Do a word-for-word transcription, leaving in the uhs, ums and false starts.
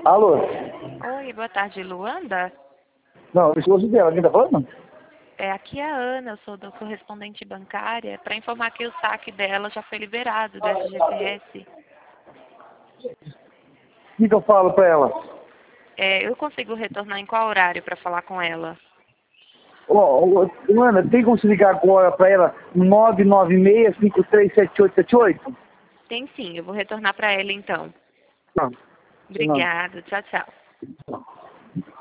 Alô? Oi, boa tarde, Luanda. Não, o esposo dela, quem tá falando? É, aqui é a Ana, eu sou do correspondente bancária, para informar que o saque dela já foi liberado do S G C S. O que, que eu falo pra ela? É, eu consigo retornar em qual horário para falar com ela? Ó, oh, Ana, tem como se ligar agora pra ela? nove nove seis, cinco três sete oito sete oito? Tem sim, eu vou retornar para ela então. Não, não. Obrigada, tchau, tchau.